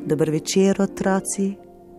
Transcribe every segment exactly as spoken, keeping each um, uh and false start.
Dober večer, otroci.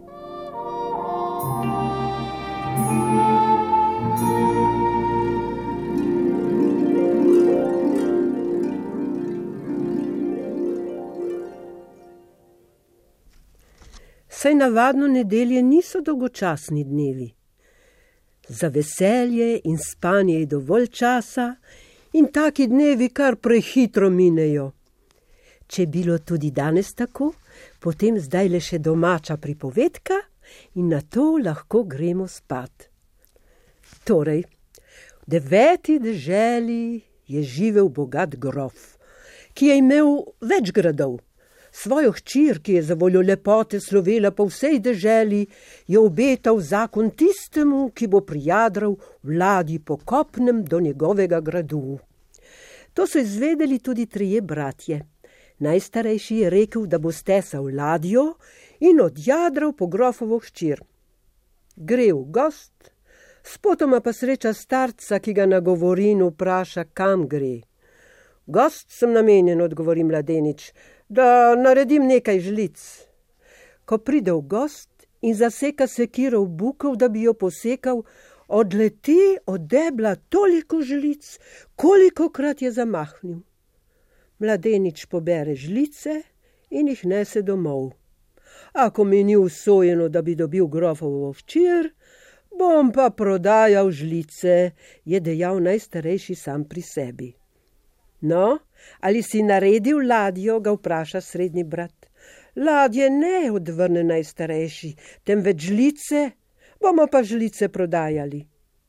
Saj navadno nedelje niso dolgočasni dnevi. Za veselje in spanje je dovolj časa in taki dnevi kar prehitro minejo. Če je bilo tudi danes tako, potem zdaj le še domača pripovedka in na to lahko gremo spat. Torej, v deveti deželi je živel bogat grof, ki je imel več gradov. Svojo hčer, ki je zavoljo lepote slovela po vsej deželi, je obetal zakon tistemu, ki bo prijadral v ladji po kopnem do njegovega gradu. To so izvedeli tudi trije bratje. Najstarejši je rekel, da bo stesal ladjo in odjadral po grofovo hčer. Gre v gost, spotoma pa sreča starca, ki ga nagovori in vpraša, kam gre. Gost sem namenjen, odgovori mladenič, da naredim nekaj žlic. Ko pride v gost in zaseka sekiro v bukev, da bi jo posekal, odleti od debla toliko žlic, kolikokrat je zamahnil. Mladenič pobere žlice in jih nese domov. Ako mi ni usojeno, da bi dobil grofovo hčer, bom pa prodajal žlice, je dejal najstarejši sam pri sebi. No, ali si naredil ladjo, ga vpraša srednji brat. Ladje ne, odvrne najstarejši, temveč žlice, bomo pa žlice prodajali.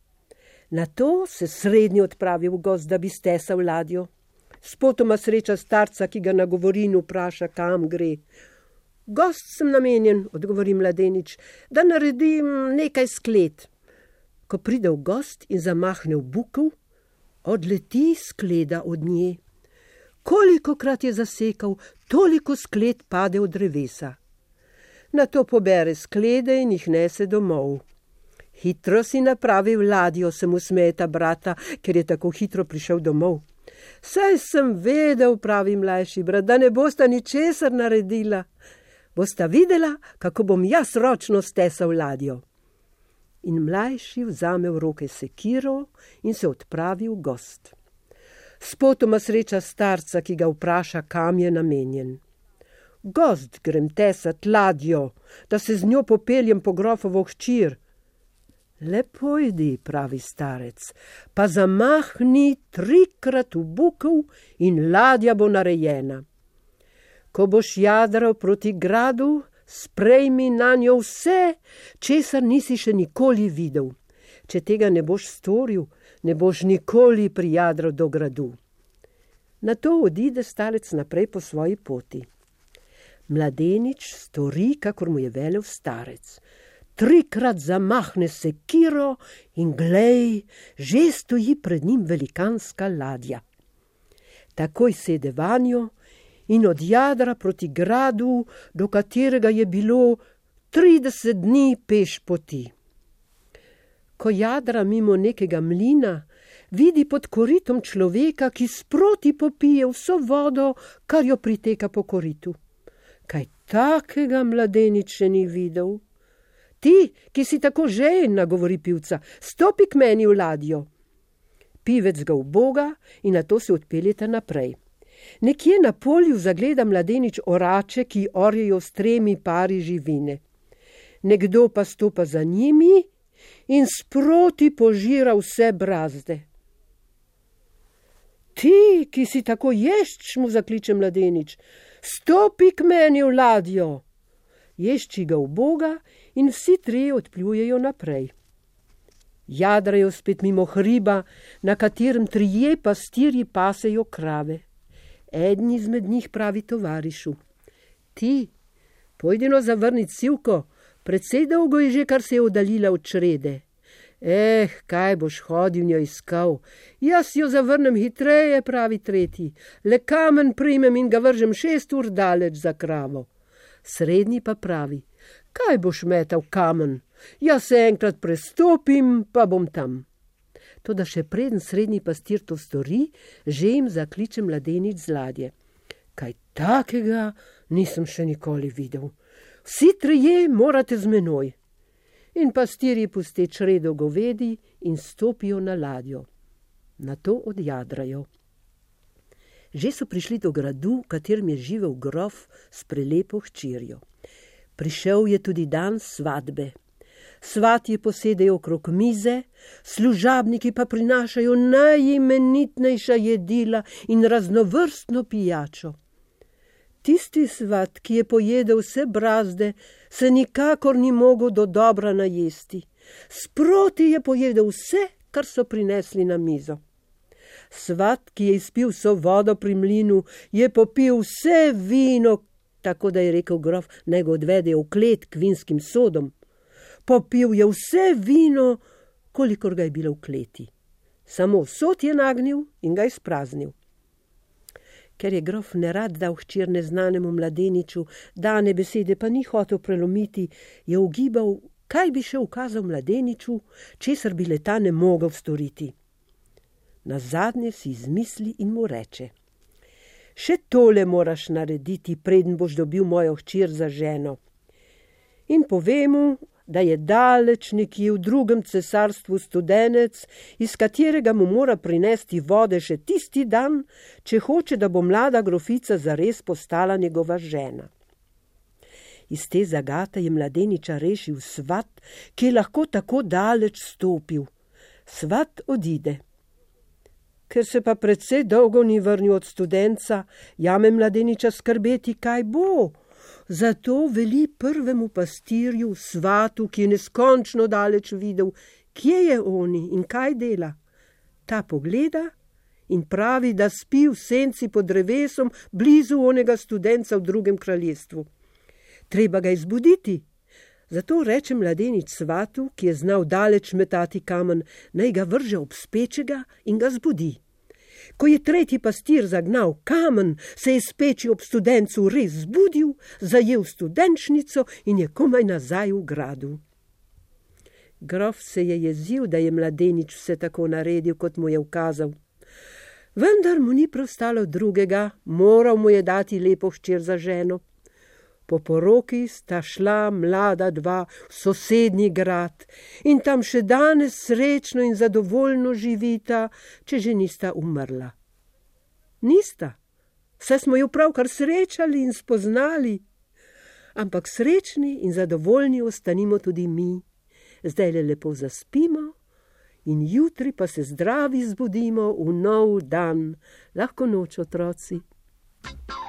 Nato se srednji odpravi v gozd, da bi stesal ladjo. Spotoma sreča starca, ki ga nagovori in vpraša, kam gre. Gost sem namenjen, odgovori mladenič, da naredim nekaj sklet. Ko pride v gost in zamahne v bukev, odleti skleda od nje. Kolikokrat je zasekal, toliko sklet pade od drevesa. Nato pobere sklede in jih nese domov. Hitro si napravil ladjo, se mu smejeta brata, ker je tako hitro prišel domov. Saj sem vedel, pravi mlajši brat, da ne bosta ničesar naredila. Bosta videla, kako bom jaz ročno stesal ladjo. In mlajši vzame v roke sekiro in se odpravi v gost. Spotoma sreča starca, ki ga vpraša, kam je namenjen. Gost grem tesat ladjo, da se z njo popeljem po grofovo hčer. Le pojdi, pravi starec, pa zamahni trikrat v bukev in ladja bo narejena. Ko boš jadral proti gradu, sprejmi na njo vse, česar nisi še nikoli videl. Če tega ne boš storil, ne boš nikoli prijadral do gradu. Nato odide starec naprej po svoji poti. Mladenič stori, kakor mu je velel starec. Trikrat zamahne sekiro in glej, že stoji pred njim velikanska ladja. Takoj sede vanjo in odjadra proti gradu, do katerega je bilo trideset dni peš poti. Ko jadra mimo nekega mlina, vidi pod koritom človeka, ki sproti popije vso vodo, kar jo priteka po koritu. Kaj takega mladenič še ni videl? Ti, ki si tako žejen, nagovori pivca, stopi k meni v ladjo. Pivec ga uboga in nato se odpeljeta naprej. Nekje na polju zagleda mladenič orače, ki orjejo s tremi pari živine. Nekdo pa stopa za njimi in sproti požira vse brazde. Ti, ki si tako ješč, mu zakliče mladenič, stopi k meni v ladjo. Ješči ga uboga in vsi trije odpljujejo naprej. Jadrajo spet mimo hriba, na katerem trije pastirji pasejo krave. Eden izmed njih pravi tovarišu: Ti, pojdino zavrnit sivko, precej dolgo je že, kar se je oddaljila od črede. Eh, kaj boš hodil njo iskal? Jaz jo zavrnem hitreje, pravi tretji. Le kamen primem in ga vržem šest ur daleč za kravo. Srednji pa pravi: Kaj boš metal kamen? Jaz se enkrat prestopim, pa bom tam. Toda še preden srednji pastir to stori, že jim zakliče mladenič z ladje: Kaj takega Nisem še nikoli videl. Vsi trije morate z menoj. In pastirji puste čredo govedi in stopijo na ladjo. Nato odjadrajo. Že so prišli do gradu, v katerem je živel grof s prelepo hčerjo. Prišel je tudi dan svadbe. Svatje posedejo okrog mize, služabniki pa prinašajo najimenitnejša jedila in raznovrstno pijačo. Tisti svat, ki je pojedel vse brazde, se nikakor ni mogel do dobra najesti. Sproti je pojedel vse, kar so prinesli na mizo. Svat, ki je izpil vso vodo pri mlinu, je popil vse vino, tako da je rekel grof, naj ga odvedejo v klet k vinskim sodom. Popil je vse vino, kolikor ga je bilo v kleti. Samo sod je nagnil in ga izpraznil. Ker je grof nerad dal hčer neznanemu mladeniču, dane besede pa ni hotel prelomiti, je ugibal, kaj bi še ukazal mladeniču, česar bi leta ne mogel storiti. Nazadnje si izmisli in mu reče: Še tole moraš narediti, preden boš dobil mojo hčer za ženo. In pove mu, da je daleč nekje v drugem cesarstvu studenec, iz katerega mu mora prinesti vode še tisti dan, če hoče, da bo mlada grofica zares postala njegova žena. Iz te zagate je mladeniča rešil svat, ki je lahko tako daleč stopil. Svat odide. Ker se pa precej dolgo ni vrnil od studenca, jame mladeniča skrbeti, kaj bo. Zato veli prvemu pastirju, svatu, ki je neskončno daleč videl, kje je oni in kaj dela. Ta pogleda in pravi, da spi v senci pod drevesom blizu onega studenca v drugem kraljestvu. Treba ga izbuditi. Zato reče mladenič svatu, ki je znal daleč metati kamen, naj ga vrže ob spečega in ga zbudi. Ko je tretji pastir zagnal kamen, se je speči ob studencu res zbudil, zajel studenčnico in je komaj nazaj v gradu. Grof se je jezil, da je mladenič vse tako naredil, kot mu je ukazal. Vendar mu ni preostalo drugega, moral mu je dati lepo hčer za ženo. Po poroki sta šla mlada dva v sosednji grad in tam še danes srečno in zadovoljno živita, če že nista umrla. Nista, saj smo jo pravkar srečali in spoznali. Ampak srečni in zadovoljni ostanimo tudi mi. Zdaj le lepo zaspimo in jutri pa se zdravi zbudimo v nov dan. Lahko noč, otroci.